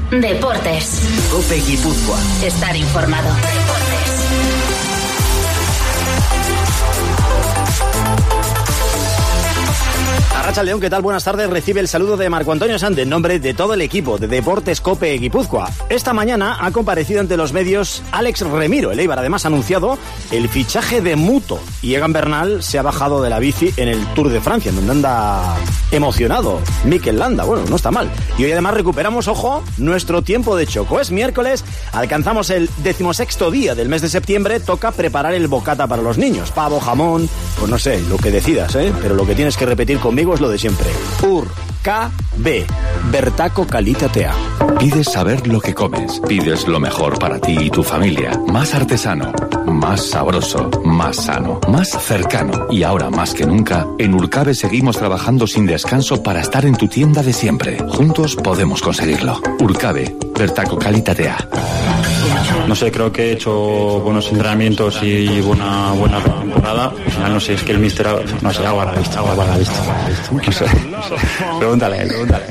Deportes. COPE Guipúzcoa. Estar informado. Arratsaldeon, ¿qué tal? Buenas tardes. Recibe el saludo de Marco Antonio Sande en nombre de todo el equipo de Deportes COPE Guipúzcoa. Esta mañana ha comparecido ante los medios Alex Remiro. El Eibar además ha anunciado el fichaje de Muto. Y Egan Bernal se ha bajado de la bici en el Tour de Francia, en donde anda emocionado Mikel Landa. Bueno, no está mal. Y hoy además recuperamos, ojo, nuestro tiempo de choco. Es miércoles, alcanzamos el 16º día del mes de septiembre. Toca preparar el bocata para los niños. Pavo, jamón, pues no sé, lo que decidas, pero lo que tienes que repetir conmigo es lo de siempre. URKB, Bertako Kalitatea. Pides saber lo que comes, pides lo mejor para ti y tu familia. Más artesano, más sabroso, más sano, más cercano. Y ahora más que nunca, en Urcabe seguimos trabajando sin descanso para estar en tu tienda de siempre. Juntos podemos conseguirlo. Urcabe, Bertako Kalitatea. No sé, creo que he hecho buenos entrenamientos y buena temporada. Al final no sé, es que el míster, no sé, agua a la vista. No sé. Pregúntale.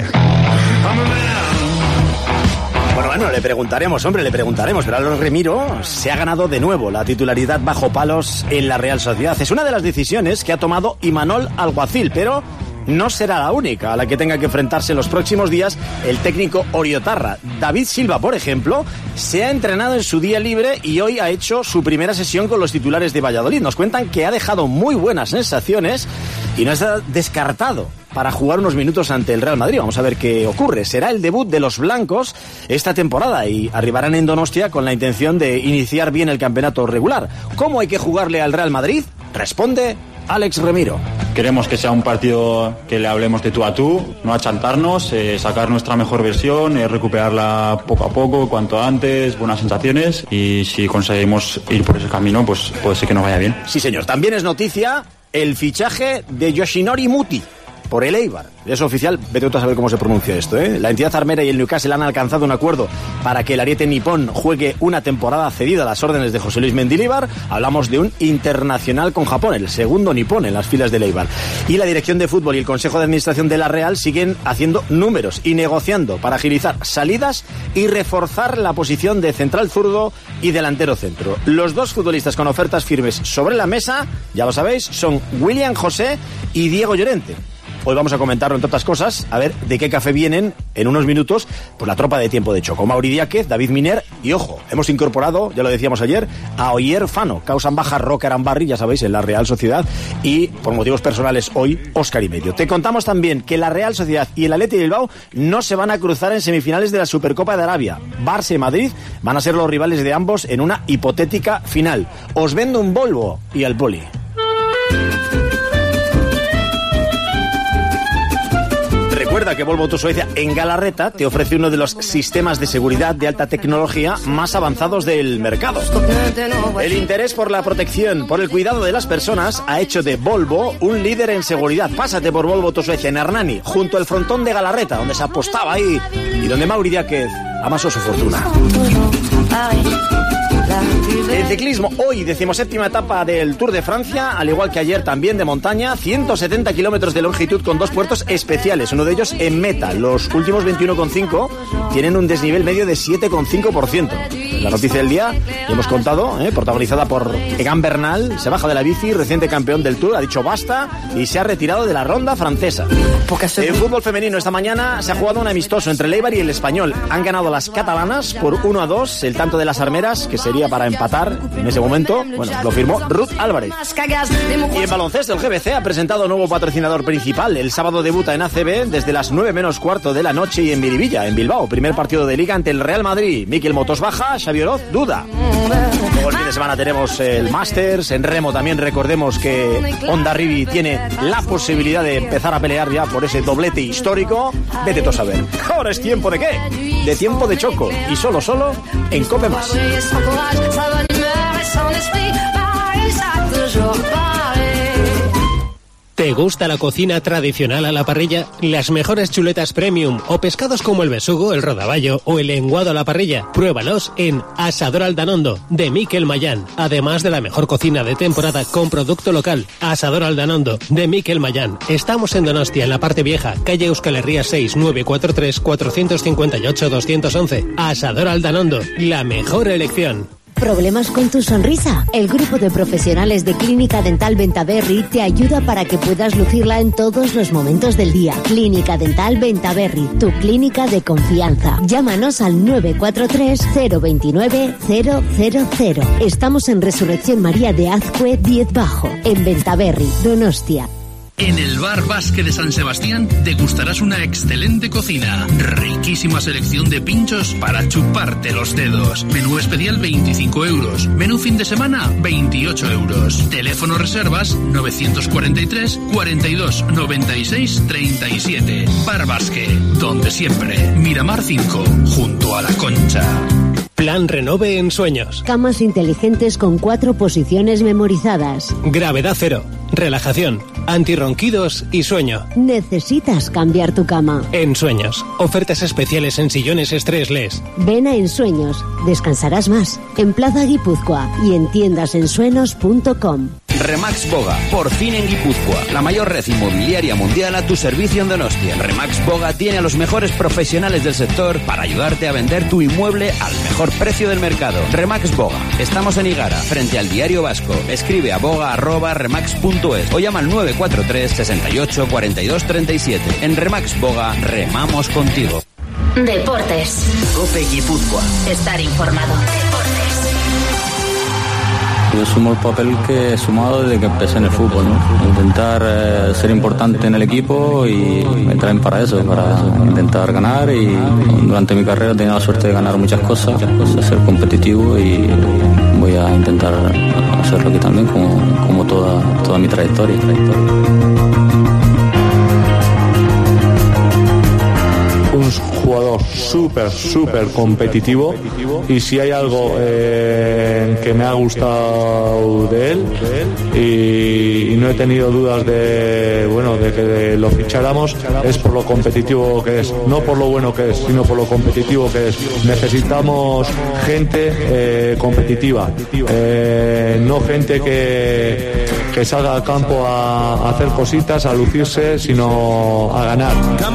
Bueno, le preguntaremos, pero Alex Remiro se ha ganado de nuevo la titularidad bajo palos en la Real Sociedad. Es una de las decisiones que ha tomado Imanol Alguacil, pero no será la única a la que tenga que enfrentarse en los próximos días el técnico oriotarra. David Silva, por ejemplo, se ha entrenado en su día libre y hoy ha hecho su primera sesión con los titulares de Valladolid. Nos cuentan que ha dejado muy buenas sensaciones y no está descartado para jugar unos minutos ante el Real Madrid. Vamos a ver qué ocurre. Será el debut de los blancos esta temporada y arribarán en Donostia con la intención de iniciar bien el campeonato regular. ¿Cómo hay que jugarle al Real Madrid? Responde Alex Remiro. Queremos que sea un partido que le hablemos de tú a tú, no achantarnos, sacar nuestra mejor versión, recuperarla poco a poco, cuanto antes, buenas sensaciones, y si conseguimos ir por ese camino, pues puede ser que nos vaya bien. Sí, señor. También es noticia el fichaje de Yoshinori Muti por el Eibar. Es oficial, vete tú a saber cómo se pronuncia esto, La entidad armera y el Newcastle han alcanzado un acuerdo para que el ariete nipón juegue una temporada cedida a las órdenes de José Luis Mendilibar. Hablamos de un internacional con Japón, el segundo nipón en las filas del Eibar. Y la dirección de fútbol y el consejo de administración de la Real siguen haciendo números y negociando para agilizar salidas y reforzar la posición de central zurdo y delantero centro. Los dos futbolistas con ofertas firmes sobre la mesa, ya lo sabéis, son William José y Diego Llorente. Hoy vamos a comentarlo, entre otras cosas, a ver de qué café vienen en unos minutos pues la tropa de tiempo de choco. Mauri Díaz, David Miner y, ojo, hemos incorporado, ya lo decíamos ayer, a Oyer Fano, causan baja Roca Arambarri, ya sabéis, en la Real Sociedad, y por motivos personales hoy, Óscar y medio. Te contamos también que la Real Sociedad y el Athletic Bilbao no se van a cruzar en semifinales de la Supercopa de Arabia. Barça y Madrid van a ser los rivales de ambos en una hipotética final. Os vendo un Volvo y al Poli. Recuerda que Volvo Tu Suecia en Galarreta te ofrece uno de los sistemas de seguridad de alta tecnología más avanzados del mercado. El interés por la protección, por el cuidado de las personas, ha hecho de Volvo un líder en seguridad. Pásate por Volvo Tu Suecia en Hernani, junto al frontón de Galarreta, donde se apostaba ahí y donde Mauri Díaz amasó su fortuna. El ciclismo, hoy 17ª etapa del Tour de Francia, al igual que ayer también de montaña, 170 kilómetros de longitud con dos puertos especiales, uno de ellos en meta. Los últimos 21,5 tienen un desnivel medio de 7,5%. La noticia del día, hemos contado, protagonizada por Egan Bernal, se baja de la bici, reciente campeón del Tour, ha dicho basta y se ha retirado de la ronda francesa. En fútbol femenino esta mañana se ha jugado un amistoso entre el Eibar y el Español. Han ganado las catalanas por 1-2, el tanto de las armeras, que sería para empatar en ese momento, bueno, lo firmó Ruth Álvarez. Y en baloncesto, el GBC ha presentado nuevo patrocinador principal. El sábado debuta en ACB desde las 9:15 de la noche y en Miribilla, en Bilbao. Primer partido de Liga ante el Real Madrid. Mikel Motos baja, Xavi Oroz duda. Luego el fin de semana tenemos el Masters. En remo también recordemos que Hondarribi tiene la posibilidad de empezar a pelear ya por ese doblete histórico. Vete tú a saber. Ahora es tiempo de ¿qué? De tiempo de choco. Y solo en Cope Más. ¿Te gusta la cocina tradicional a la parrilla? Las mejores chuletas premium o pescados como el besugo, el rodaballo o el lenguado a la parrilla. Pruébalos en Asador Aldanondo, de Miquel Mayán. Además de la mejor cocina de temporada con producto local. Asador Aldanondo, de Miquel Mayán. Estamos en Donostia, en la parte vieja, calle Euskal Herria 6, 943 458 211. Asador Aldanondo, la mejor elección. ¿Problemas con tu sonrisa? El grupo de profesionales de Clínica Dental Bentaberry te ayuda para que puedas lucirla en todos los momentos del día. Clínica Dental Bentaberry, tu clínica de confianza. Llámanos al 943 029 000. Estamos en Resurrección María de Azcue 10 Bajo, en Bentaberry, Donostia. En el Bar Basque de San Sebastián degustarás una excelente cocina, riquísima selección de pinchos para chuparte los dedos. Menú especial 25 euros, menú fin de semana 28 euros. Teléfono reservas 943 42 96 37. Bar Basque, donde siempre. Miramar 5, junto a la Concha. Plan Renove en sueños. Camas inteligentes con 4 posiciones memorizadas. Gravedad cero, relajación, antirronquidos y sueño. ¿Necesitas cambiar tu cama? En sueños, ofertas especiales en sillones Stressless. Ven a Ensueños, descansarás más. En Plaza Guipúzcoa y en tiendasensuenos.com. Remax Boga, por fin en Guipúzcoa, la mayor red inmobiliaria mundial a tu servicio en Donostia. Remax Boga tiene a los mejores profesionales del sector para ayudarte a vender tu inmueble al mejor precio del mercado. Remax Boga, estamos en Igara, frente al Diario Vasco. Escribe a boga@remax.es o llama al 943 68 42 37. En Remax Boga, remamos contigo. Deportes. COPE Guipúzcoa. Estar informado. Yo sumo el papel que he sumado desde que empecé en el fútbol, ¿no? Intentar ser importante en el equipo y me traen para eso, para intentar ganar, y durante mi carrera he tenido la suerte de ganar muchas cosas, ser competitivo, y voy a intentar hacerlo aquí también como toda mi trayectoria. Un jugador súper competitivo, y si hay algo que me ha gustado de él, y no he tenido dudas de que lo ficháramos, es por lo competitivo que es, no por lo bueno que es, sino por lo competitivo que es. Necesitamos gente competitiva, no gente que salga al campo a hacer cositas, a lucirse, sino a ganar.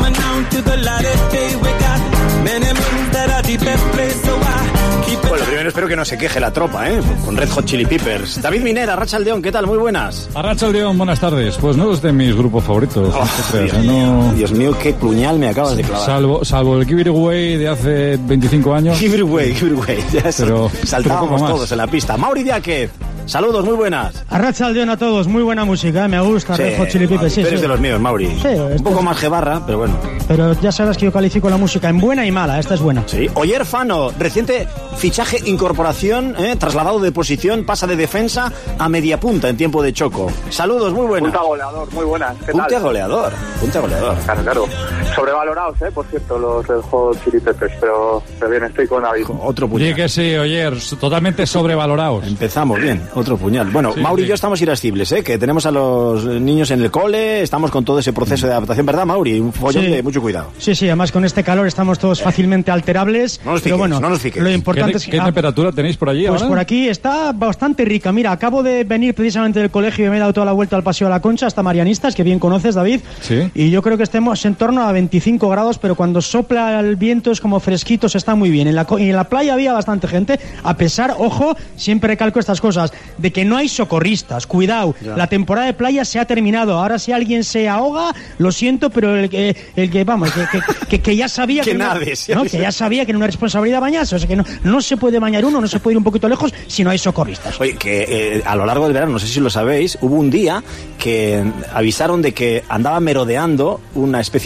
Bueno, primero espero que no se queje la tropa, con Red Hot Chili Peppers. David Minera, Arratsaldeon, ¿qué tal? Muy buenas. Arratsaldeon, buenas tardes. Pues no es de mis grupos favoritos. Dios mío, qué puñal me acabas de clavar. Salvo el Give It Away de hace 25 años. Give It Away. Ya saltábamos todos en la pista. Mauri Diáquez, saludos, muy buenas. Arratsaldeon a todos, muy buena música, me gusta, sí, Red Hot Chili Peppers. Sí, eres de los míos, Mauri. Sí, un poco más gebarra, pero bueno. Pero ya sabes que yo califico la música en buena y mala, esta es buena. Sí. Oyer Fano, reciente fichaje, incorporación, trasladado de posición, pasa de defensa a media punta en tiempo de choco. Saludos, muy buenas. Punta goleador, muy buenas. ¿Qué punta tal? goleador. Claro. Sobrevalorados, por cierto, los Red Hot Chili Peppers, pero bien, estoy con David. Otro puñal. Sí que sí, Oyer, totalmente sobrevalorados. Empezamos bien, otro puñal. Bueno, sí, Mauri y yo estamos irascibles, que tenemos a los niños en el cole, estamos con todo ese proceso de adaptación, ¿verdad, Mauri? Un follón de mucho cuidado. Sí, además con este calor estamos todos fácilmente alterables. No nos fiques. Lo importante es ¿Qué temperatura tenéis por allí pues ahora? Por aquí está bastante rica. Mira, acabo de venir precisamente del colegio y me he dado toda la vuelta al Paseo de la Concha hasta Marianistas, que bien conoces, David. Sí. Y yo creo que estemos en torno a 25 grados, pero cuando sopla el viento es como fresquito, se está muy bien. En la playa había bastante gente, a pesar, ojo, siempre recalco estas cosas, de que no hay socorristas. Cuidado, la temporada de playa se ha terminado. Ahora si alguien se ahoga, lo siento, pero el que ya sabía que ya sabía que era una responsabilidad bañarse, o sea que no se puede bañar uno, no se puede ir un poquito lejos si no hay socorristas. Oye, que a lo largo del verano, no sé si lo sabéis, hubo un día que avisaron de que andaba merodeando una especie de tiburón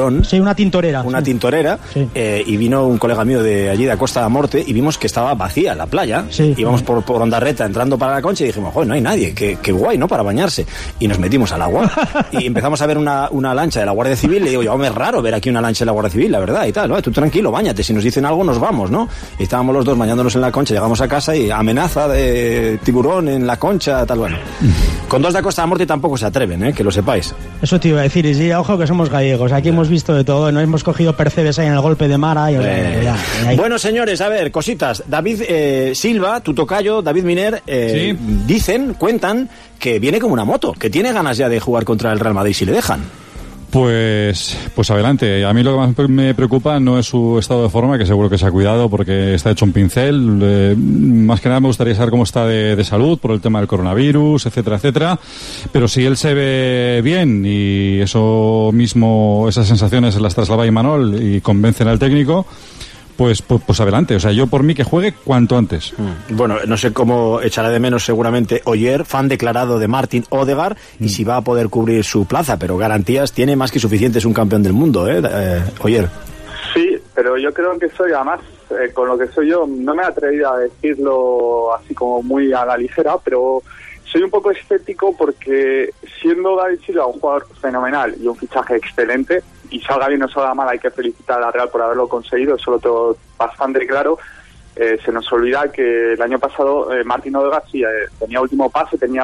Tiburón. Sí, una tintorera. Una tintorera. Sí. Y vino un colega mío de allí, de Costa da Morte, y vimos que estaba vacía la playa. Sí. Íbamos por Ondarreta entrando para la Concha y dijimos, joder, no hay nadie, qué guay, ¿no? Para bañarse. Y nos metimos al agua y empezamos a ver una lancha de la Guardia Civil. Le digo, yo, es raro ver aquí una lancha de la Guardia Civil, la verdad, y tal. ¿No? Tú tranquilo, báñate, si nos dicen algo nos vamos, ¿no? Y estábamos los dos bañándonos en la Concha, llegamos a casa y amenaza de tiburón en la Concha, tal, bueno. Con dos de Costa da Morte tampoco se atreven, que lo sepáis. Eso te iba a decir, y sí, ojo que somos gallegos, aquí hemos visto de todo, no hemos cogido percebes ahí en el golpe de Mara. Bueno, señores, a ver, cositas. David Silva, tu tocayo, David Miner, ¿sí? Cuentan que viene como una moto, que tiene ganas ya de jugar contra el Real Madrid si le dejan. Pues adelante. A mí lo que más me preocupa no es su estado de forma, que seguro que se ha cuidado porque está hecho un pincel. Más que nada me gustaría saber cómo está de salud por el tema del coronavirus, etcétera, etcétera. Pero si él se ve bien y eso mismo, esas sensaciones las traslada Imanol y convencen al técnico, pues adelante. O sea, yo por mí que juegue cuanto antes. Bueno, no sé cómo echará de menos seguramente Oyer, fan declarado de Martin Odegaard, y si va a poder cubrir su plaza, pero garantías tiene más que suficientes un campeón del mundo, Oyer. Sí, pero yo creo que soy, además, con lo que soy yo, no me he atrevido a decirlo así como muy a la ligera, pero soy un poco escéptico porque siendo David Silva un jugador fenomenal y un fichaje excelente, y salga bien o salga mal, hay que felicitar a la Real por haberlo conseguido, eso lo tengo bastante claro. Se nos olvida que el año pasado Martin Odegaard sí, tenía último pase, tenía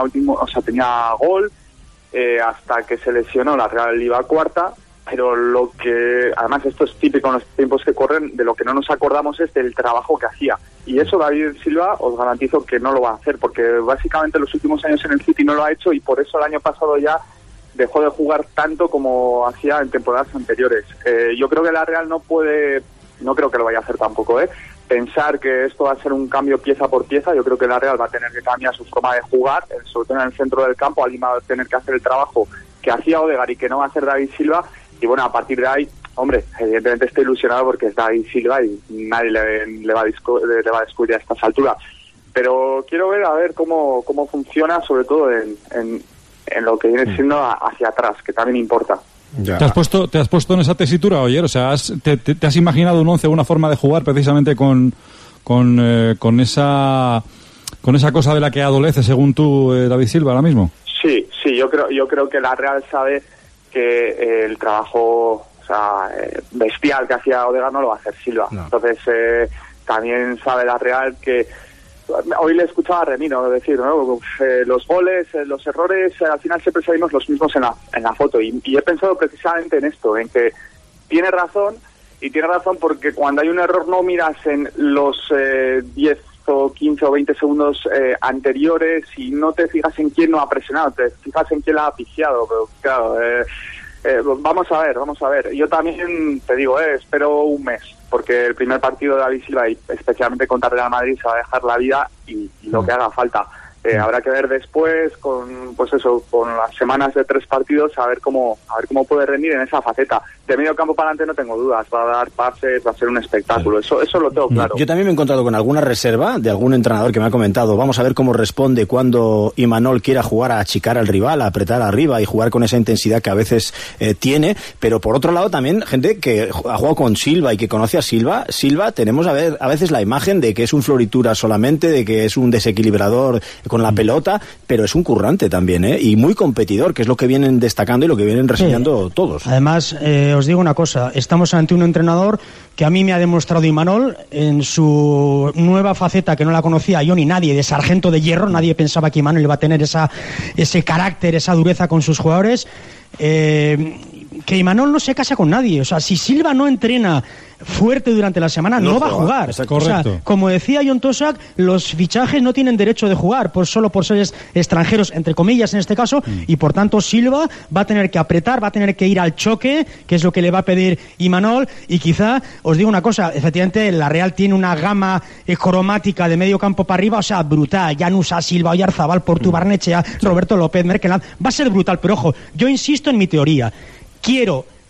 gol, hasta que se lesionó, la Real iba cuarta, pero lo que, además esto es típico en los tiempos que corren, de lo que no nos acordamos es del trabajo que hacía. Y eso David Silva os garantizo que no lo va a hacer, porque básicamente los últimos años en el City no lo ha hecho, y por eso el año pasado ya dejó de jugar tanto como hacía en temporadas anteriores. Yo creo que la Real no creo que lo vaya a hacer tampoco, pensar que esto va a ser un cambio pieza por pieza. Yo creo que la Real va a tener que cambiar su forma de jugar, sobre todo en el centro del campo. Alguien va a tener que hacer el trabajo que hacía Odegaard y que no va a hacer David Silva, y bueno, a partir de ahí, hombre, evidentemente estoy ilusionado porque es David Silva y nadie le va a descubrir a estas alturas. Pero quiero ver a ver cómo funciona, sobre todo en lo que viene siendo hacia atrás, que también importa. Ya. ¿Te has puesto en esa tesitura, Oyer? O sea, ¿te has imaginado un 11, una forma de jugar precisamente con esa cosa de la que adolece, según tú, David Silva, ahora mismo? Sí, yo creo que la Real sabe que el trabajo bestial que hacía Odegaard no lo va a hacer Silva. No. Entonces, también sabe la Real que... Hoy le escuchaba a Remino decir, ¿no? Los goles, los errores, al final siempre salimos los mismos en la foto. Y he pensado precisamente en esto, en que tiene razón porque cuando hay un error no miras en los 10 o 15 o 20 segundos anteriores y no te fijas en quién no ha presionado, te fijas en quién la ha piciado. Pero claro, vamos a ver. Yo también te digo, espero un mes, porque el primer partido de David Silva, y especialmente contra Real Madrid, se va a dejar la vida y lo que haga falta. Habrá que ver después, con las semanas de 3 partidos, a ver cómo puede rendir en esa faceta. De medio campo para adelante no tengo dudas, va a dar pases, va a ser un espectáculo, eso lo tengo claro. Yo también me he encontrado con alguna reserva de algún entrenador que me ha comentado, vamos a ver cómo responde cuando Imanol quiera jugar a achicar al rival, a apretar arriba y jugar con esa intensidad que a veces tiene, pero por otro lado también gente que ha jugado con Silva y que conoce a Silva, tenemos a veces la imagen de que es un floritura solamente, de que es un desequilibrador con la pelota, pero es un currante también, y muy competidor, que es lo que vienen destacando y lo que vienen reseñando todos. Además, os digo una cosa, estamos ante un entrenador que a mí me ha demostrado Imanol en su nueva faceta, que no la conocía yo ni nadie, de sargento de hierro. Nadie pensaba que Imanol iba a tener ese carácter, esa dureza con sus jugadores. Que Imanol no se casa con nadie. O sea, si Silva no entrena fuerte durante la semana, no va a jugar. O sea, como decía John Tosak, los fichajes no tienen derecho de jugar solo por ser extranjeros, entre comillas en este caso, y por tanto Silva va a tener que apretar, va a tener que ir al choque, que es lo que le va a pedir Imanol. Y quizá, os digo una cosa, efectivamente la Real tiene una gama cromática de medio campo para arriba, o sea, brutal. Llanusa, Silva, Oyarzabal, Portu, Barnechea, Roberto López, Merkeland, va a ser brutal, pero ojo, yo insisto en mi teoría. Quiero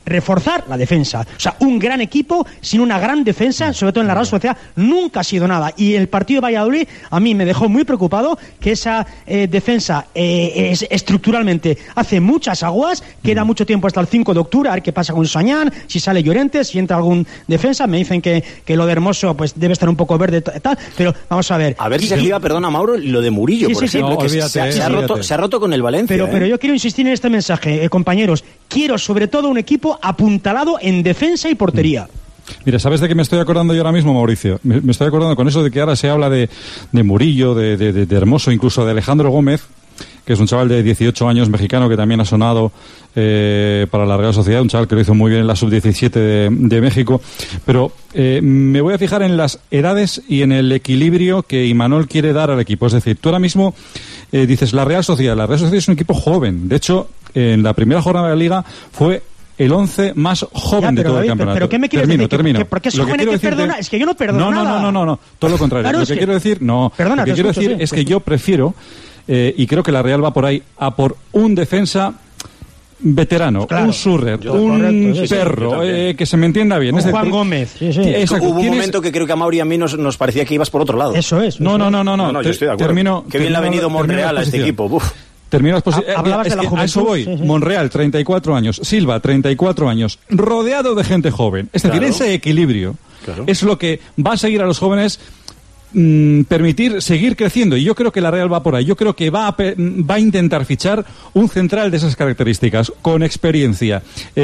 reforzar la defensa. O sea, un gran equipo sin una gran defensa, sobre todo en la Real Sociedad, nunca ha sido nada. Y el partido de Valladolid a mí me dejó muy preocupado, que esa defensa estructuralmente hace muchas aguas, queda mucho tiempo hasta el 5 de octubre, a ver qué pasa con Sañán, si sale Llorente, si entra algún defensa. Me dicen que lo de Hermoso pues debe estar un poco verde tal, pero vamos a ver. A ver si se activa, perdona Mauro, lo de Murillo, por ejemplo, no, que olvídate, se ha roto con el Valencia. Pero yo quiero insistir en este mensaje, compañeros. Quiero sobre todo un equipo apuntalado en defensa y portería. Mira, ¿sabes de qué me estoy acordando yo ahora mismo, Mauricio? Me estoy acordando con eso de que ahora se habla de Murillo, de Hermoso, incluso de Alejandro Gómez, que es un chaval de 18 años mexicano que también ha sonado para la Real Sociedad, un chaval que lo hizo muy bien en la Sub-17 de México. Pero me voy a fijar en las edades y en el equilibrio que Imanol quiere dar al equipo. Es decir, tú ahora mismo dices la Real Sociedad es un equipo joven. De hecho, en la primera jornada de la Liga fue el 11 más joven de todo el campeonato. ¿Pero qué me quieres decir? Termino. ¿Porque es joven que perdona? Es que yo no perdono nada. No, todo lo contrario. Claro, lo que quiero decir, es que yo prefiero, y creo que la Real va por ahí, a por un defensa veterano, claro, un Surrer, un Perro, que se me entienda bien. Juan Gómez. Hubo un momento que creo que a Mauri y a mí nos parecía que ibas por otro lado. Eso es. No, yo estoy de acuerdo. Qué bien le ha venido Monreal a este equipo. Hablabas de la juventud. A eso voy. Sí. Monreal, 34 años. Silva, 34 años. Rodeado de gente joven. Es decir, ese equilibrio es lo que va a seguir a los jóvenes permitir seguir creciendo, y yo creo que la Real va por ahí. Yo creo que va a intentar fichar un central de esas características, con experiencia, con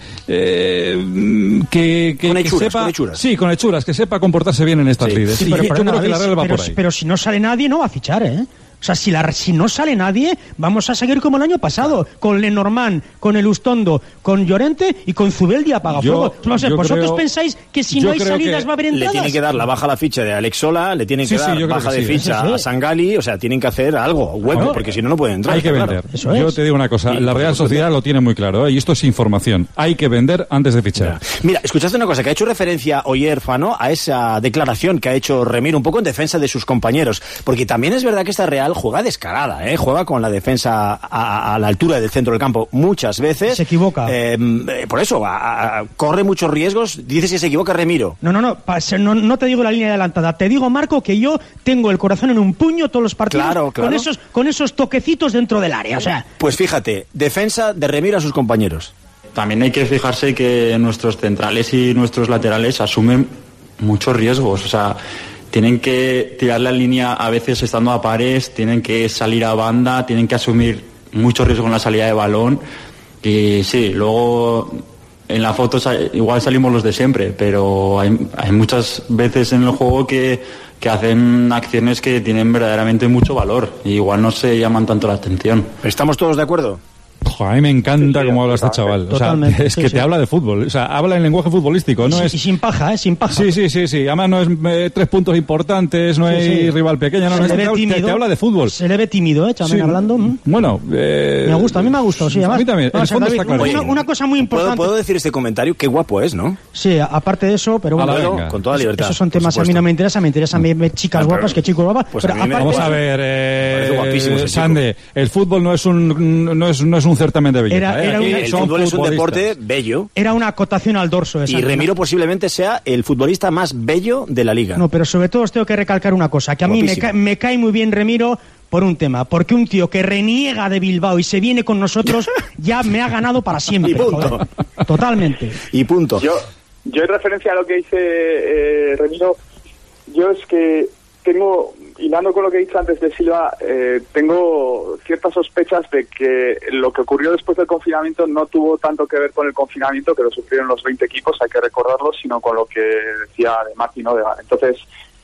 hechuras. Sí, con hechuras, que sepa comportarse bien en estas lides. Sí, yo creo que la Real va por ahí. Pero si no sale nadie, no va a fichar, O sea, si no sale nadie, vamos a seguir como el año pasado, con Lenormand, con Elustondo, con Llorente y con Zubeldi apagafuegos. No sé, ¿vosotros pensáis que si no hay salidas va a haber entradas? Le tienen que dar la baja a la ficha de Alex Sola, le tienen que dar baja de ficha a Sangali, o sea, tienen que hacer algo, hueco, porque si no, no pueden entrar. Hay que vender. Yo te digo una cosa, la Real Sociedad lo tiene muy claro, y esto es información. Hay que vender antes de fichar. Mira, escuchaste una cosa, que ha hecho referencia Oyer Fano a esa declaración que ha hecho Remiro un poco en defensa de sus compañeros, porque también es verdad que esta Real juega descarada, juega con la defensa a la altura del centro del campo muchas veces. Se equivoca. Por eso, corre muchos riesgos. Dices que se equivoca Remiro. No te digo la línea adelantada. Te digo, Marco, que yo tengo el corazón en un puño todos los partidos. Claro. Con esos toquecitos dentro del área. O sea. Pues fíjate, defensa de Remiro a sus compañeros. También hay que fijarse que nuestros centrales y nuestros laterales asumen muchos riesgos. O sea, tienen que tirar la línea a veces estando a pares, tienen que salir a banda, tienen que asumir mucho riesgo en la salida de balón. Y sí, luego en la foto igual salimos los de siempre, pero hay muchas veces en el juego que hacen acciones que tienen verdaderamente mucho valor y igual no se llaman tanto la atención. ¿Estamos todos de acuerdo? A mí me encanta cómo habla este chaval. O sea, es que te habla de fútbol. O sea, habla en lenguaje futbolístico. No y sin paja, sin paja. Sí. Además no es 3 puntos importantes, no hay rival pequeño. Te habla de fútbol. Se le ve tímido, también hablando. Bueno, a mí me ha gustado, sí. Además, a mí también. El fondo está claro. Una cosa muy importante. ¿Puedo decir este comentario? Qué guapo es, ¿no? Sí, aparte de eso, pero bueno. Con toda libertad. Esos son temas que a mí no me interesan. Me interesan chicas guapas que chicos guapas. Pues vamos a ver, Sande, el fútbol no es un certamen de belleza. El fútbol es un deporte bello. Era una acotación al dorso esa. Y Remiro posiblemente sea el futbolista más bello de la liga. No, pero sobre todo os tengo que recalcar una cosa, que a mí me cae muy bien Remiro por un tema, porque un tío que reniega de Bilbao y se viene con nosotros ya me ha ganado para siempre. Y punto. Totalmente. Y punto. Yo en referencia a lo que dice Remiro, yo es que tengo, hilando con lo que he dicho antes de Silva, tengo ciertas sospechas de que lo que ocurrió después del confinamiento no tuvo tanto que ver con el confinamiento, que lo sufrieron los 20 equipos, hay que recordarlo, sino con lo que decía de Martín Odegaard. Entonces,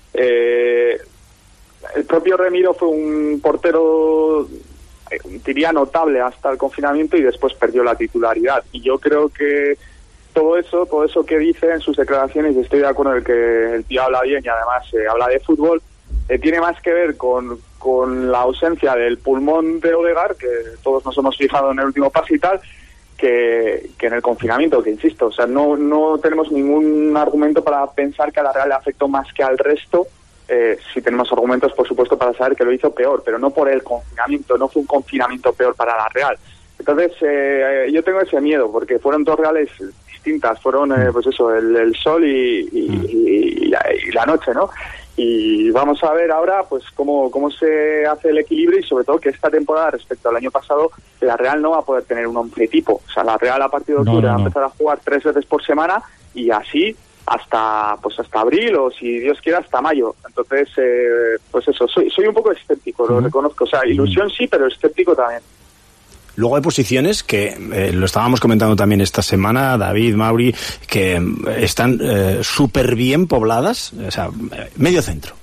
el propio Remiro fue un portero, diría, notable hasta el confinamiento y después perdió la titularidad. Y yo creo que todo eso que dice en sus declaraciones, y estoy de acuerdo en que el tío habla bien y además habla de fútbol, tiene más que ver con la ausencia del pulmón de Odegaard, que todos nos hemos fijado en el último pase y tal, que en el confinamiento, que insisto, o sea, no tenemos ningún argumento para pensar que a la Real le afectó más que al resto. Sí tenemos argumentos, por supuesto, para saber que lo hizo peor, pero no por el confinamiento, no fue un confinamiento peor para la Real. Entonces, yo tengo ese miedo, porque fueron dos Reales distintas, fueron, pues eso, el sol y la noche, ¿no? Y vamos a ver ahora pues cómo se hace el equilibrio, y sobre todo que esta temporada respecto al año pasado la Real no va a poder tener un once tipo. O sea, la Real a partir de octubre va a empezar a jugar 3 veces por semana, y así hasta abril, o si Dios quiera hasta mayo. Entonces, pues eso, soy un poco escéptico, lo reconozco. O sea, ilusión sí, pero escéptico también. Luego hay posiciones que, lo estábamos comentando también esta semana, David, Mauri, que están súper bien pobladas, o sea, medio centro.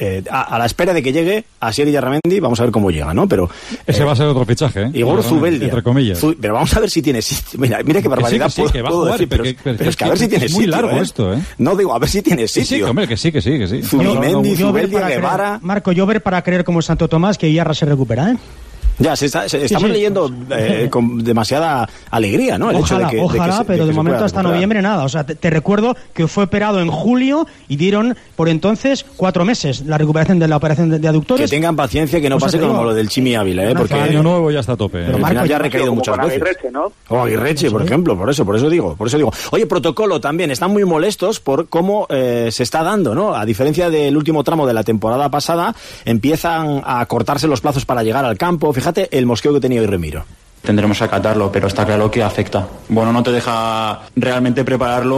A la espera de que llegue Asier Illarramendi, vamos a ver cómo llega, ¿no? Pero ese va a ser otro fichaje, Igor Zubeldia, entre comillas. Pero vamos a ver si tiene sitio. Mira qué barbaridad que va a jugar, decir, pero es que a ver si tiene sitio. Es muy largo esto, ¿eh? No, digo, a ver si tiene sitio. Sí, hombre, que sí. Zubimendi, Zubeldia, Guevara. Marco, yo ver para creer como Santo Tomás que Iyarra se recupera, ¿eh? Ya, estamos leyendo con demasiada alegría, ¿no? Ojalá, pero de momento hasta noviembre nada. O sea, te recuerdo que fue operado en julio y dieron por entonces 4 meses la recuperación de la operación de aductores. Que tengan paciencia, que no pase como lo del Chimi Ávila, porque el año nuevo ya está a tope. Pero al final ya ha recaído muchas veces. Aguirreche, ¿no? O Aguirreche, por ejemplo, por eso digo. Oye, protocolo también, están muy molestos por cómo se está dando, ¿no? A diferencia del último tramo de la temporada pasada, empiezan a cortarse los plazos para llegar al campo. Fíjate el mosqueo que tenía hoy Remiro. Tendremos que acatarlo, pero está claro que afecta. Bueno, no te deja realmente prepararlo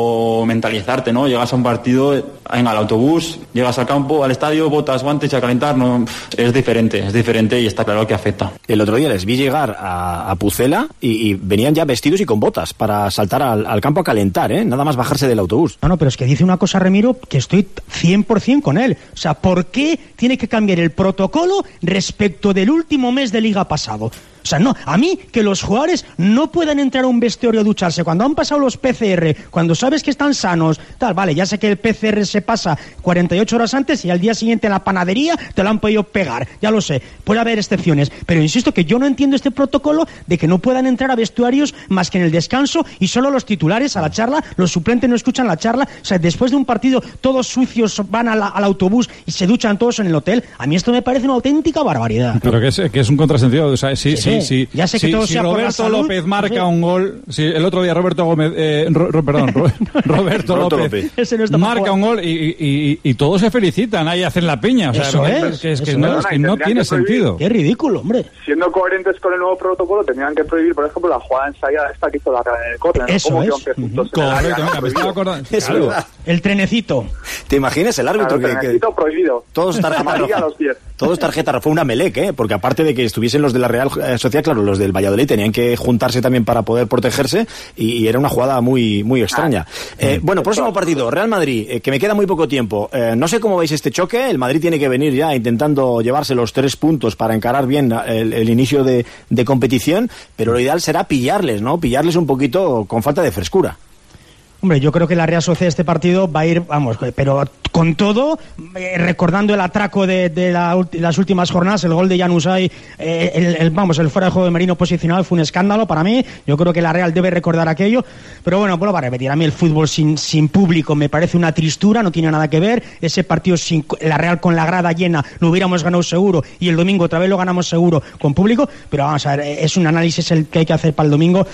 o mentalizarte, ¿no? Llegas a un partido, venga, al autobús, llegas al campo, al estadio, botas, guantes y a calentar, no, es diferente y está claro que afecta. El otro día les vi llegar a Pucela y venían ya vestidos y con botas para saltar al campo a calentar, nada más bajarse del autobús. No, pero es que dice una cosa Remiro que estoy 100% con él. O sea, ¿por qué tiene que cambiar el protocolo respecto del último mes de liga pasado? O sea, no, a mí que los jugadores no puedan entrar a un vestuario a ducharse cuando han pasado los PCR, cuando sabes que están sanos, tal, vale, ya sé que el PCR se pasa 48 horas antes y al día siguiente en la panadería te lo han podido pegar, ya lo sé, puede haber excepciones, pero insisto que yo no entiendo este protocolo de que no puedan entrar a vestuarios más que en el descanso y solo los titulares a la charla, los suplentes no escuchan la charla, o sea, después de un partido todos sucios van al autobús y se duchan todos en el hotel, a mí esto me parece una auténtica barbaridad. Pero que es un contrasentido, o sea, sí. Ya sé que todo si sea por la Roberto salud, López marca un gol, si el otro día Roberto López ese no marca un gol y todos se felicitan, ahí hacen la piña, o sea, no tiene sentido. Qué ridículo, hombre. Siendo coherentes con el nuevo protocolo, tendrían que prohibir, por ejemplo, la jugada ensayada esta que hizo la Real en el córner. Eso es. Correcto, me estaba acordando. El trenecito. ¿Te imaginas el árbitro? Claro, el trenecito prohibido. Todos tarjeta roja. Todos tarjeta roja. Fue una melec, porque aparte de que estuviesen los de la Real Sociedad, claro, los del Valladolid tenían que juntarse también para poder protegerse y era una jugada muy extraña. Bueno, próximo partido, Real Madrid, que me queda muy poco tiempo. No sé cómo veis este choque. El Madrid tiene que venir ya intentando llevarse los 3 puntos para encarar bien el inicio de competición, pero lo ideal será pillarles, ¿no? Pillarles un poquito con falta de frescura. Hombre, yo creo que la Real Sociedad este partido va a ir, vamos, pero con todo, recordando el atraco de las últimas jornadas, el gol de Januzaj, el fuera de juego de Merino posicional fue un escándalo para mí. Yo creo que la Real debe recordar aquello, pero bueno, vuelvo a repetir, a mí el fútbol sin público me parece una tristura, no tiene nada que ver. Ese partido sin la Real con la grada llena lo hubiéramos ganado seguro y el domingo otra vez lo ganamos seguro con público, pero vamos a ver, es un análisis el que hay que hacer para el domingo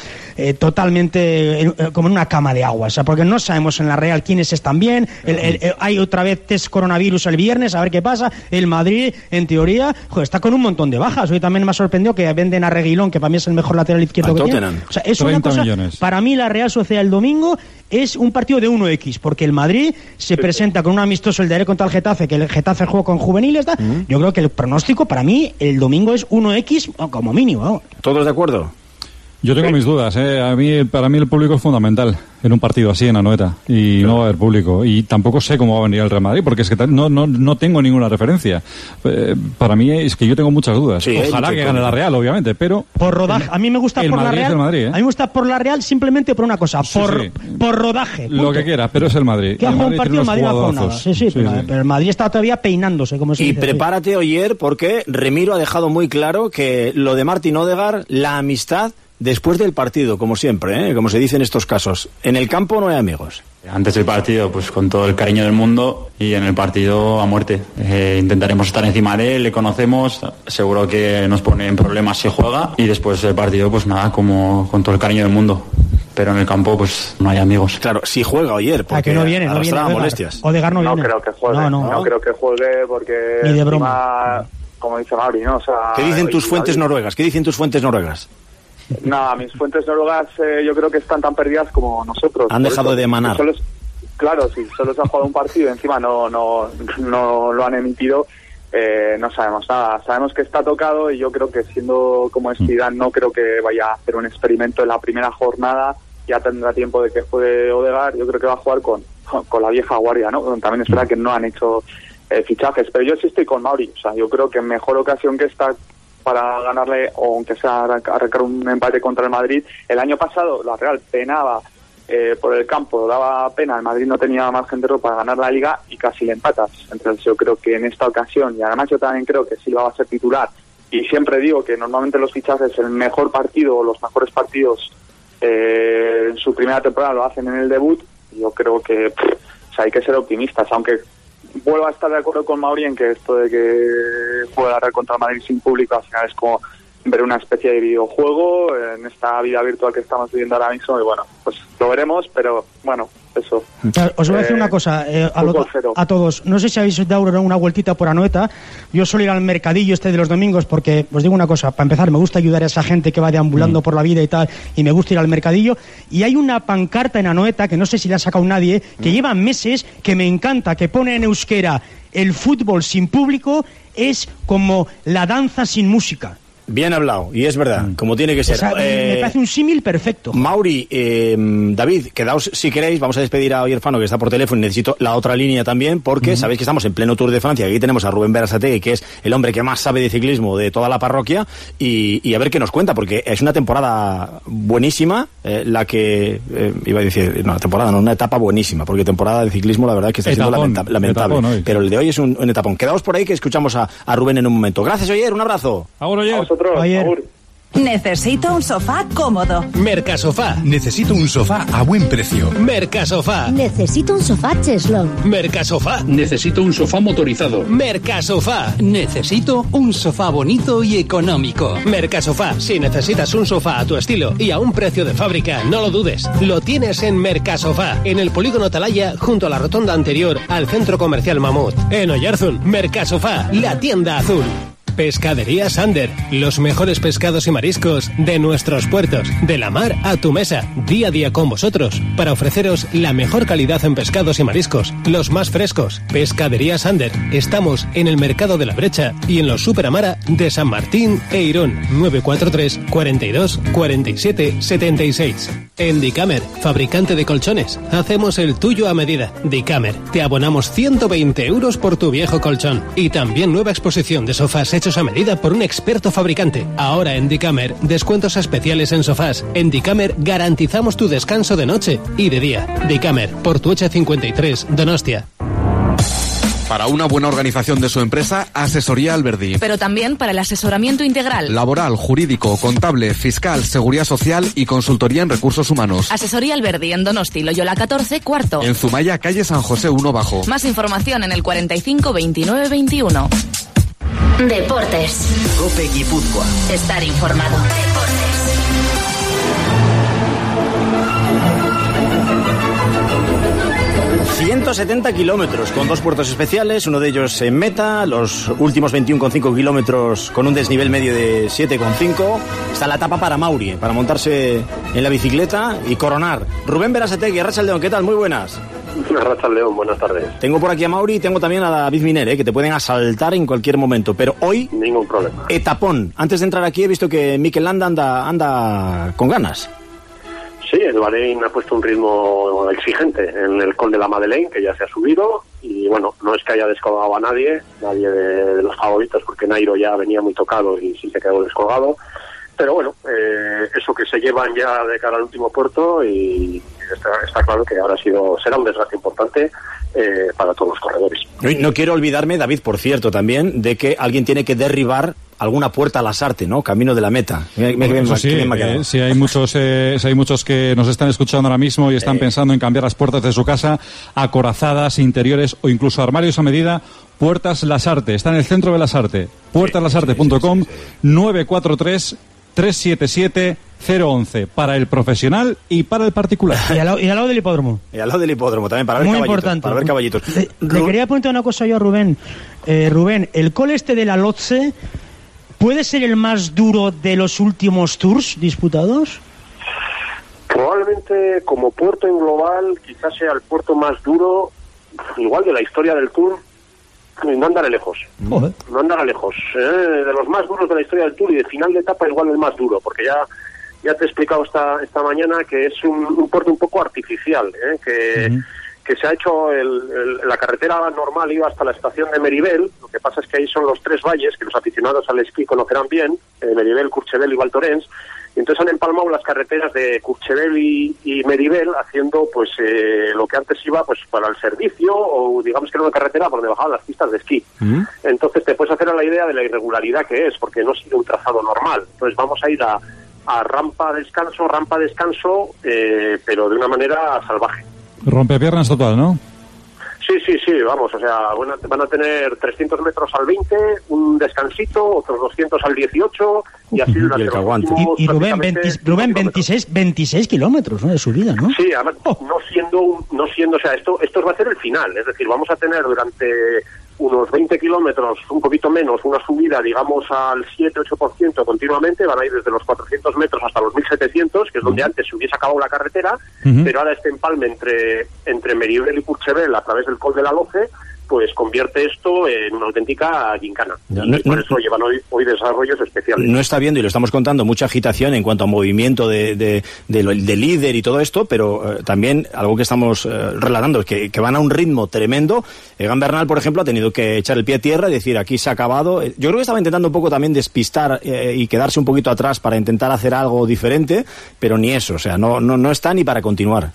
totalmente como en una cama de agua. Porque no sabemos en la Real quiénes están bien, hay otra vez test coronavirus el viernes, a ver qué pasa. El Madrid, en teoría, está con un montón de bajas. Hoy también me ha sorprendido que venden a Reguilón, que para mí es el mejor lateral izquierdo que tiene. O sea, es una cosa, millones. Para mí la Real Sociedad el domingo es un partido de 1x, porque el Madrid se presenta con un amistoso el de contra el Getafe, que el Getafe juega con juveniles, yo creo que el pronóstico para mí el domingo es 1x como mínimo. ¿Todos de acuerdo? Yo tengo mis dudas, para mí el público es fundamental en un partido así en Anoeta y no va a haber público y tampoco sé cómo va a venir el Real Madrid porque es que no tengo ninguna referencia. Para mí es que yo tengo muchas dudas. Sí, ojalá que gane la Real, obviamente, pero por rodaje. A mí me gusta por la Real. Madrid, A mí me gusta por la Real simplemente por una cosa, por rodaje. Punto. Lo que quiera, pero es el Madrid. Que ha jugado un partido el Madrid no ha jugado nada. Sí. Pero el Madrid está todavía peinándose, como se dice. Y prepárate, Oyer, porque Remiro ha dejado muy claro que lo de Martín Odegaard, la amistad después del partido, como siempre, como se dice en estos casos. En el campo no hay amigos. Antes del partido, pues con todo el cariño del mundo, y en el partido a muerte. Intentaremos estar encima de él, le conocemos, seguro que nos pone en problemas si juega, y después del partido, pues nada, como con todo el cariño del mundo. Pero en el campo, pues no hay amigos. Claro, si juega Oyer, porque que no viene molestias. Odegaard no viene. No creo que juegue. No creo que juegue porque... Ni de broma. Como dice Mauri, ¿no? O sea, ¿Qué dicen tus fuentes noruegas? Nada, mis fuentes noruegas yo creo que están tan perdidas como nosotros. Han dejado de emanar. Claro, si solo se ha jugado un partido y encima no lo han emitido, no sabemos nada. Sabemos que está tocado y yo creo que siendo como es Zidane, no creo que vaya a hacer un experimento en la primera jornada. Ya tendrá tiempo de que juegue Odegaard. Yo creo que va a jugar con la vieja guardia, ¿no? También es verdad que no han hecho fichajes, pero yo sí estoy con Mauri. O sea, yo creo que mejor ocasión que esta para ganarle, o aunque sea arrancar un empate contra el Madrid. El año pasado la Real penaba por el campo, daba pena, el Madrid no tenía margen de error para ganar la Liga y casi le empatas. Entonces yo creo que en esta ocasión, y además yo también creo que Silva va a ser titular, y siempre digo que normalmente los fichajes, el mejor partido o los mejores partidos en su primera temporada lo hacen en el debut. Yo creo que hay que ser optimistas, aunque vuelvo a estar de acuerdo con Mauri en que esto de que juegue la Real contra el Madrid sin público al final es como ver una especie de videojuego en esta vida virtual que estamos viviendo ahora mismo, y bueno, pues lo veremos, pero bueno, eso. Os voy a decir una cosa a todos. No sé si habéis dado una vueltita por Anoeta. Yo suelo ir al mercadillo de los domingos porque, os digo una cosa, para empezar, me gusta ayudar a esa gente que va deambulando por la vida y tal, y me gusta ir al mercadillo. Y hay una pancarta en Anoeta, que no sé si la ha sacado nadie, que lleva meses, que me encanta, que pone en euskera: el fútbol sin público es como la danza sin música. Bien hablado, y es verdad, como tiene que ser. O sea, me parece un símil perfecto. Mauri, David, quedaos si queréis, vamos a despedir a Oyer Fano, que está por teléfono, y necesito la otra línea también, porque sabéis que estamos en pleno Tour de Francia, aquí tenemos a Rubén Berasategui, que es el hombre que más sabe de ciclismo de toda la parroquia, y a ver qué nos cuenta, porque es una temporada buenísima, la que, iba a decir, no, temporada, no, una etapa buenísima, porque temporada de ciclismo la verdad es que está siendo lamentable, etapón, pero el de hoy es un etapón. Quedaos por ahí que escuchamos a Rubén en un momento. Gracias, Oyer, un abrazo. Ahora, Oyer. Necesito un sofá cómodo. Mercasofá. Necesito un sofá a buen precio. Mercasofá. Necesito un sofá cheslón. Mercasofá. Necesito un sofá motorizado. Mercasofá. Necesito un sofá bonito y económico. Mercasofá. Si necesitas un sofá a tu estilo y a un precio de fábrica, no lo dudes. Lo tienes en Mercasofá, en el polígono Atalaya, junto a la rotonda anterior al centro comercial Mamut. En Oyarzun, Mercasofá, la tienda azul. Pescadería Sander, los mejores pescados y mariscos de nuestros puertos, de la mar a tu mesa, día a día con vosotros, para ofreceros la mejor calidad en pescados y mariscos, los más frescos. Pescadería Sander, estamos en el Mercado de la Brecha y en los Superamara de San Martín e Irún, 943 42 47 76. En Dicamer, fabricante de colchones, hacemos el tuyo a medida. Dicamer, te abonamos 120 euros por tu viejo colchón, y también nueva exposición de sofás hechos a medida por un experto fabricante. Ahora en Dicamer, descuentos especiales en sofás. En Dicamer garantizamos tu descanso de noche y de día. Dicamer, Portuecha 53, Donostia. Para una buena organización de su empresa, Asesoría Alberdi. Pero también para el asesoramiento integral. Laboral, jurídico, contable, fiscal, seguridad social y consultoría en recursos humanos. Asesoría Alberdi en Donosti, Loyola 14, cuarto. En Zumaya, calle San José 1 bajo. Más información en el 45 29 21. Deportes. COPE Guipúzcoa. Estar informado. 170 kilómetros con 2 puertos especiales, uno de ellos en meta, los últimos 21,5 kilómetros con un desnivel medio de 7,5. Está la etapa para Mauri, para montarse en la bicicleta y coronar. Rubén Berasategui, Arratsaldeon, ¿qué tal? Muy buenas. Arratsaldeon, buenas tardes. Tengo por aquí a Mauri y tengo también a David Miner, que te pueden asaltar en cualquier momento, pero hoy... Ningún problema. Etapón. Antes de entrar aquí he visto que Mikel Landa anda con ganas. Sí, el Bahrein ha puesto un ritmo exigente en el Col de la Madeleine, que ya se ha subido, y bueno, no es que haya descolgado a nadie de los favoritos, porque Nairo ya venía muy tocado y sí se quedó descolgado, pero bueno, eso que se llevan ya de cara al último puerto, y está claro que ahora será un desgaste importante para todos los corredores. No quiero olvidarme, David, por cierto, también, de que alguien tiene que derribar alguna puerta a Lasarte, ¿no? Camino de la meta. Sí, hay muchos que nos están escuchando ahora mismo y están pensando en cambiar las puertas de su casa a corazadas, interiores o incluso armarios a medida. Puertas Lasarte, está en el centro de Lasarte. Puertaslasarte.com, 943-377-011 para el profesional y para el particular. Y al lado del hipódromo. Y al lado del hipódromo también, para ver muy caballitos. Importante. Para ver caballitos. Le quería preguntar una cosa yo a Rubén. Rubén, ¿el col de la Lotse puede ser el más duro de los últimos tours disputados? Probablemente, como puerto en global, quizás sea el puerto más duro, igual de la historia del Tour. No andará lejos. Joder. No andará lejos. De los más duros de la historia del Tour y de final de etapa igual el más duro, porque ya te he explicado esta mañana que es un puerto un poco artificial, que se ha hecho la carretera normal iba hasta la estación de Meribel. Lo que pasa es que ahí son los 3 valles que los aficionados al esquí conocerán bien, Meribel, Courchevel y Val Thorens. Y entonces han empalmado las carreteras de Courchevel y Meribel haciendo pues lo que antes iba pues para el servicio, o digamos que era una carretera por donde bajaban las pistas de esquí. Entonces te puedes hacer a la idea de la irregularidad que es, porque no sigue un trazado normal. Entonces vamos a ir a rampa descanso, pero de una manera salvaje. Rompepiernas total, ¿no? Sí, vamos, o sea, van a tener 300 metros al 20, un descansito, otros 200 al 18, y así durante los últimos... Y Rubén, 26 kilómetros, ¿no?, de subida, ¿no? Sí, además, no siendo, o sea, esto va a ser el final, es decir, vamos a tener durante unos 20 kilómetros, un poquito menos, una subida, digamos, al 7-8% continuamente, van a ir desde los 400 metros hasta los 1700, que es donde antes se hubiese acabado la carretera, pero ahora este empalme entre Meribel y Courchevel a través del Col de la Loce, pues convierte esto en una auténtica gincana. Por eso llevan hoy desarrollos especiales. No está viendo, y lo estamos contando, mucha agitación en cuanto a movimiento de líder y todo esto, pero también algo que estamos relatando, que van a un ritmo tremendo. Egan Bernal, por ejemplo, ha tenido que echar el pie a tierra y decir, aquí se ha acabado. Yo creo que estaba intentando un poco también despistar y quedarse un poquito atrás para intentar hacer algo diferente, pero ni eso, o sea, no está ni para continuar.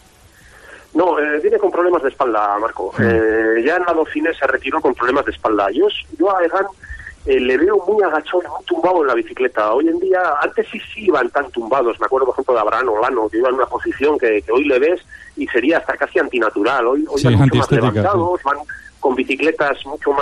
No, viene con problemas de espalda, Marco. Ya en la Dauphiné se retiró con problemas de espalda. Yo a Egan le veo muy agachado y muy tumbado en la bicicleta. Hoy en día, antes sí iban tan tumbados. Me acuerdo, por ejemplo, de Abraham Olano, que iba en una posición que hoy le ves y sería hasta casi antinatural. Hoy van mucho más levantados, van con bicicletas mucho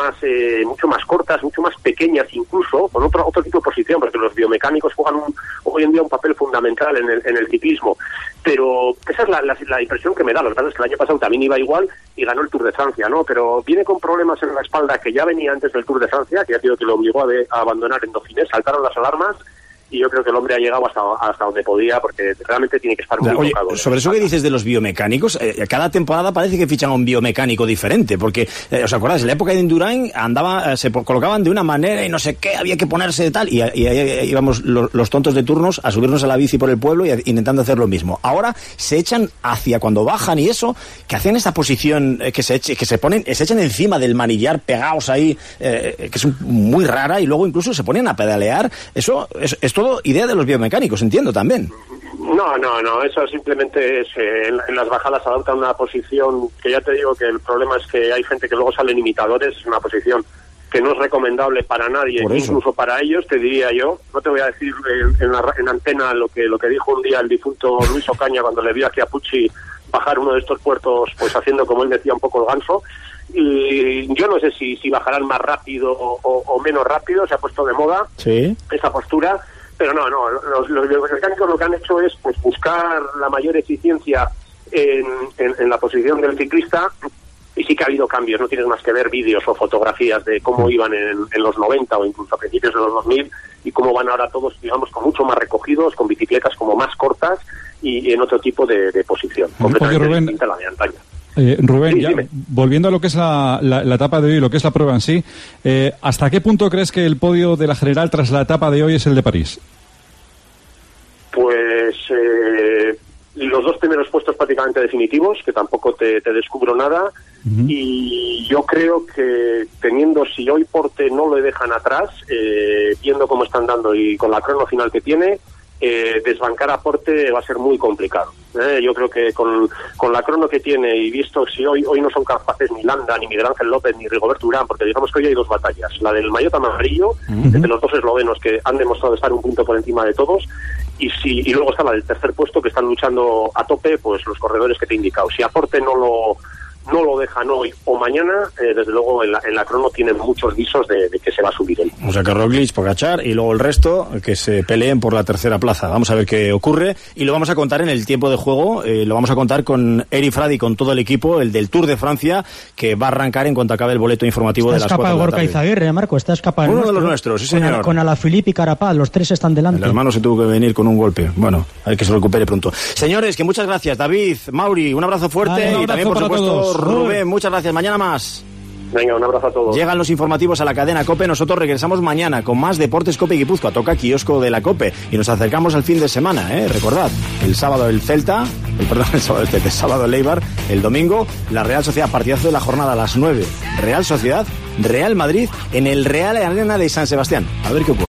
más cortas, mucho más pequeñas incluso, con otro tipo de posición, porque los biomecánicos juegan hoy en día un papel fundamental en el ciclismo. Pero esa es la impresión que me da. Lo que pasa es que el año pasado también iba igual y ganó el Tour de Francia, ¿no? Pero viene con problemas en la espalda que ya venía antes del Tour de Francia, que ha sido que lo obligó a abandonar en Dauphiné. Saltaron las alarmas y yo creo que el hombre ha llegado hasta donde podía, porque realmente tiene que estar muy tocado. Sobre eso que dices de los biomecánicos, cada temporada parece que fichan a un biomecánico diferente, porque, ¿os acordáis? En la época de Indurain se colocaban de una manera y no sé qué, había que ponerse de tal, y ahí íbamos los tontos de turnos a subirnos a la bici por el pueblo y intentando hacer lo mismo. Ahora se echan hacia cuando bajan y eso, que hacen esta posición que se echan encima del manillar pegados ahí, que es muy rara, y luego incluso se ponen a pedalear. Eso es todo idea de los biomecánicos, entiendo también. No, eso simplemente es en las bajadas adoptan una posición que ya te digo que el problema es que hay gente que luego salen imitadores, es una posición que no es recomendable para nadie, incluso para ellos, te diría yo. No te voy a decir en antena lo que dijo un día el difunto Luis Ocaña cuando le vio aquí a Pucci bajar uno de estos puertos, pues haciendo, como él decía, un poco el ganso. Y yo no sé si bajarán más rápido o menos rápido, se ha puesto de moda esa postura. Pero no, los biomecánicos lo que han hecho es pues buscar la mayor eficiencia en la posición del ciclista, y sí que ha habido cambios. No tienes más que ver vídeos o fotografías de cómo iban en los 90 o incluso a principios de los 2000 y cómo van ahora todos, digamos, con mucho más recogidos, con bicicletas como más cortas y en otro tipo de posición, completamente distinta a la de antaño. Rubén, sí, ya, volviendo a lo que es la etapa de hoy, lo que es la prueba en sí, ¿hasta qué punto crees que el podio de la general tras la etapa de hoy es el de París? Pues los 2 primeros puestos prácticamente definitivos, que tampoco te descubro nada, y yo creo que si hoy Porte no le dejan atrás, viendo cómo están dando y con la crono final que tiene, desbancar a Porte va a ser muy complicado. Yo creo que con la crono que tiene, y visto si hoy no son capaces ni Landa, ni Miguel Ángel López, ni Rigoberto Urán, porque digamos que hoy hay dos batallas, la del maillot amarillo, entre los dos eslovenos que han demostrado estar un punto por encima de todos, y luego está la del tercer puesto, que están luchando a tope, pues los corredores que te he indicado. Si a Porte no lo dejan hoy o mañana, desde luego en la crono tienen muchos visos de que se va a subir él. O sea que Roglic, Pogačar y luego el resto que se peleen por la tercera plaza. Vamos a ver qué ocurre y lo vamos a contar en el tiempo de juego. Lo vamos a contar con Eri Fradi, con todo el equipo, el del Tour de Francia, que va a arrancar en cuanto acabe el boleto informativo de las 4 de la tarde. Gorka Izaguirre, Marco, está escapado. Uno de los nuestros, sí señor. Con Alaphilippe y Carapaz, los tres están delante. El hermano se tuvo que venir con un golpe. Bueno, hay que se recupere pronto. Señores, que muchas gracias. David, Mauri, un abrazo fuerte. Un abrazo y también, por supuesto, todos. Rubén, muchas gracias. Mañana más. Venga, un abrazo a todos. Llegan los informativos a la cadena COPE. Nosotros regresamos mañana con más Deportes COPE Guipúzcoa. Toca kiosco de la COPE y nos acercamos al fin de semana, Recordad, el sábado el Celta, el sábado el Eibar, el domingo la Real Sociedad, partidazo de la jornada a las 9. Real Sociedad, Real Madrid en el Real Arena de San Sebastián. A ver qué ocurre.